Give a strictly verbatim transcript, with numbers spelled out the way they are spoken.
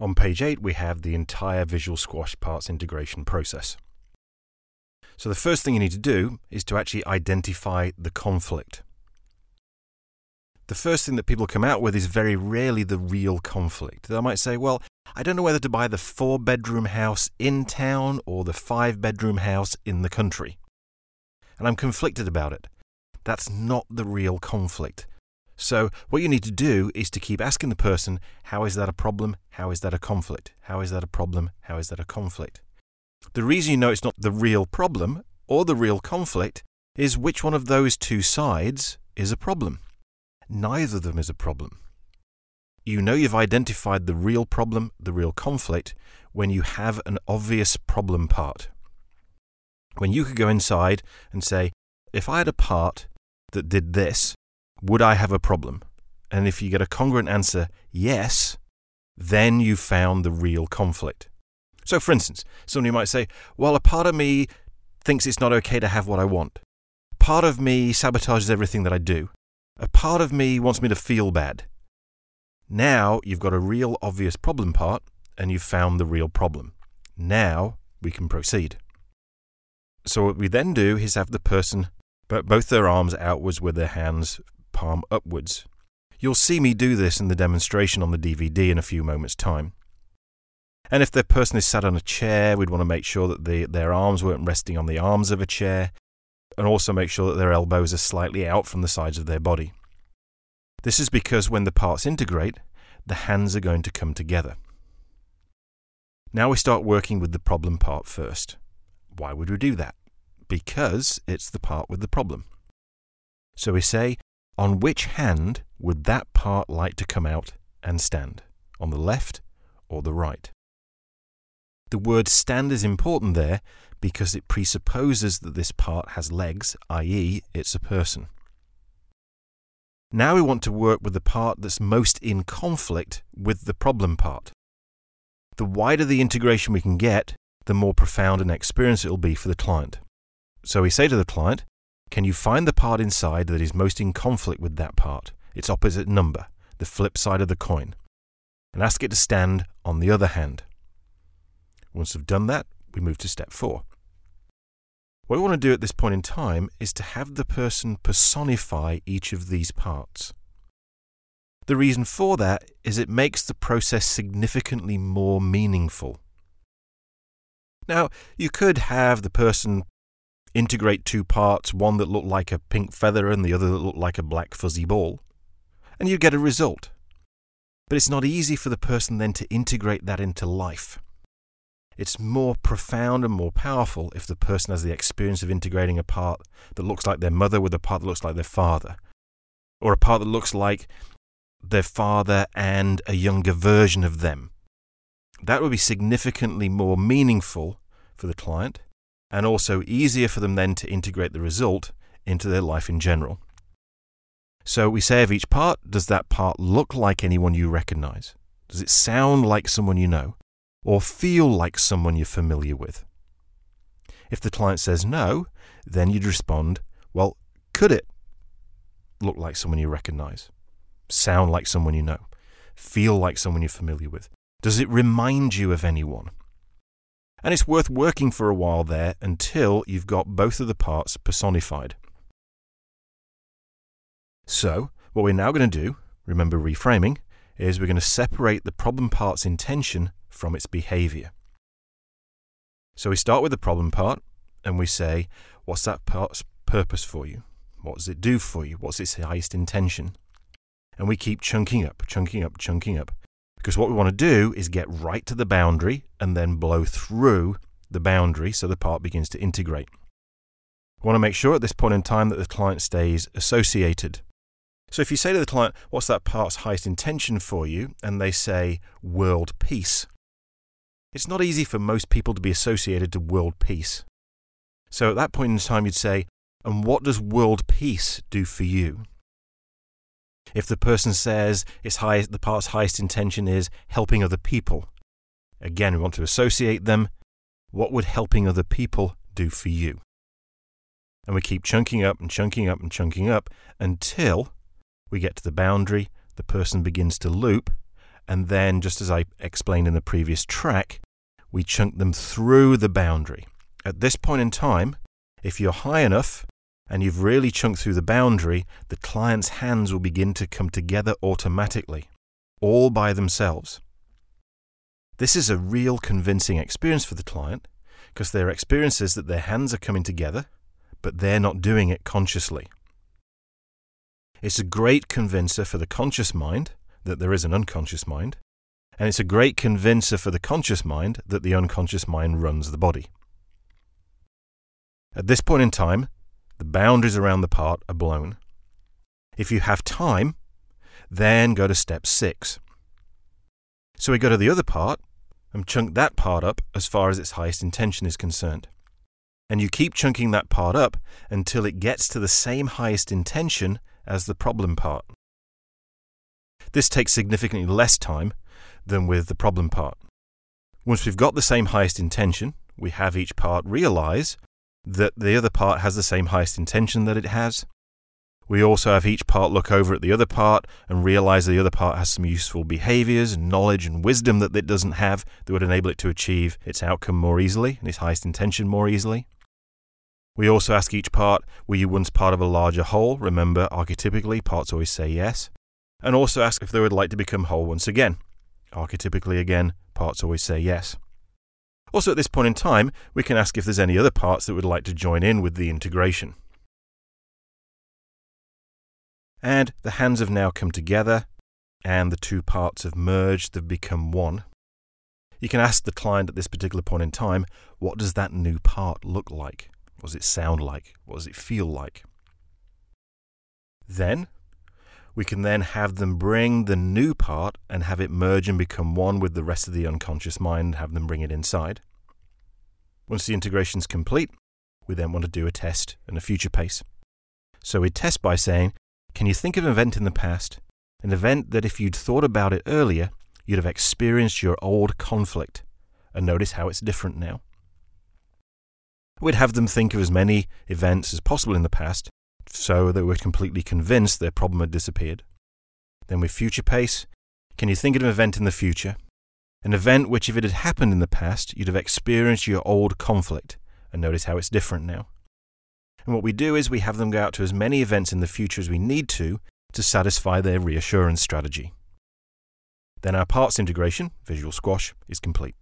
On page eight, we have the entire Visual Squash parts integration process. So the first thing you need to do is to actually identify the conflict. The first thing that people come out with is very rarely the real conflict. They might say, well, I don't know whether to buy the four-bedroom house in town or the five-bedroom house in the country. And I'm conflicted about it. That's not the real conflict. So what you need to do is to keep asking the person, how is that a problem? How is that a conflict? How is that a problem? How is that a conflict? The reason you know it's not the real problem or the real conflict is which one of those two sides is a problem. Neither of them is a problem. You know you've identified the real problem, the real conflict, when you have an obvious problem part. When you could go inside and say, if I had a part that did this, would I have a problem? And if you get a congruent answer, yes, then you've found the real conflict. So for instance, somebody might say, well, a part of me thinks it's not okay to have what I want. Part of me sabotages everything that I do. A part of me wants me to feel bad. Now you've got a real obvious problem part and you've found the real problem. Now we can proceed. So what we then do is have the person put both their arms outwards with their hands palm upwards. You'll see me do this in the demonstration on the D V D in a few moments' time. And if the person is sat on a chair, we'd want to make sure that the, their arms weren't resting on the arms of a chair, and also make sure that their elbows are slightly out from the sides of their body. This is because when the parts integrate, the hands are going to come together. Now we start working with the problem part first. Why would we do that? Because it's the part with the problem. So we say, on which hand would that part like to come out and stand? On the left or the right? The word stand is important there because it presupposes that this part has legs, that is, it's a person. Now we want to work with the part that's most in conflict with the problem part. The wider the integration we can get, the more profound an experience it will be for the client. So we say to the client, can you find the part inside that is most in conflict with that part, its opposite number, the flip side of the coin, and ask it to stand on the other hand. Once we've done that, we move to step four. What we want to do at this point in time is to have the person personify each of these parts. The reason for that is it makes the process significantly more meaningful. Now, you could have the person integrate two parts, one that looked like a pink feather and the other that looked like a black fuzzy ball, and you get a result. But it's not easy for the person then to integrate that into life. It's more profound and more powerful if the person has the experience of integrating a part that looks like their mother with a part that looks like their father, or a part that looks like their father and a younger version of them. That would be significantly more meaningful for the client and also easier for them then to integrate the result into their life in general. So we say of each part, does that part look like anyone you recognize? Does it sound like someone you know? Or feel like someone you're familiar with? If the client says no, then you'd respond, well, could it look like someone you recognize? Sound like someone you know? Feel like someone you're familiar with? Does it remind you of anyone? And it's worth working for a while there until you've got both of the parts personified. So, what we're now going to do, remember reframing, is we're going to separate the problem part's intention from its behavior. So we start with the problem part and we say, what's that part's purpose for you? What does it do for you? What's its highest intention? And we keep chunking up, chunking up, chunking up. Because what we want to do is get right to the boundary and then blow through the boundary so the part begins to integrate. We want to make sure at this point in time that the client stays associated. So if you say to the client, what's that part's highest intention for you? And they say, world peace. It's not easy for most people to be associated to world peace. So at that point in time, you'd say, and what does world peace do for you? If the person says its highest, the part's highest intention is helping other people, again, we want to associate them. What would helping other people do for you? And we keep chunking up and chunking up and chunking up until we get to the boundary, the person begins to loop, and then, just as I explained in the previous track, we chunk them through the boundary. At this point in time, if you're high enough and you've really chunked through the boundary, the client's hands will begin to come together automatically, all by themselves. This is a real convincing experience for the client, because their experience is that their hands are coming together, but they're not doing it consciously. It's a great convincer for the conscious mind that there is an unconscious mind, and it's a great convincer for the conscious mind that the unconscious mind runs the body. At this point in time, the boundaries around the part are blown. If you have time, then go to step six. So we go to the other part and chunk that part up as far as its highest intention is concerned. And you keep chunking that part up until it gets to the same highest intention as the problem part. This takes significantly less time than with the problem part. Once we've got the same highest intention, we have each part realize that the other part has the same highest intention that it has. We also have each part look over at the other part and realize the other part has some useful behaviors and knowledge and wisdom that it doesn't have that would enable it to achieve its outcome more easily and its highest intention more easily. We also ask each part, were you once part of a larger whole? Remember, archetypically, parts always say yes. And also ask if they would like to become whole once again. Archetypically again, parts always say yes. Also at this point in time, we can ask if there's any other parts that would like to join in with the integration. And the hands have now come together, and the two parts have merged, they've become one. You can ask the client at this particular point in time, what does that new part look like? What does it sound like? What does it feel like? Then, we can then have them bring the new part and have it merge and become one with the rest of the unconscious mind, have them bring it inside. Once the integration is complete, we then want to do a test and a future pace. So we test by saying, can you think of an event in the past, an event that if you'd thought about it earlier, you'd have experienced your old conflict, and notice how it's different now? We'd have them think of as many events as possible in the past, so they were completely convinced their problem had disappeared. Then with future pace, can you think of an event in the future? An event which, if it had happened in the past, you'd have experienced your old conflict, and notice how it's different now. And what we do is we have them go out to as many events in the future as we need to to satisfy their reassurance strategy. Then our parts integration, visual squash, is complete.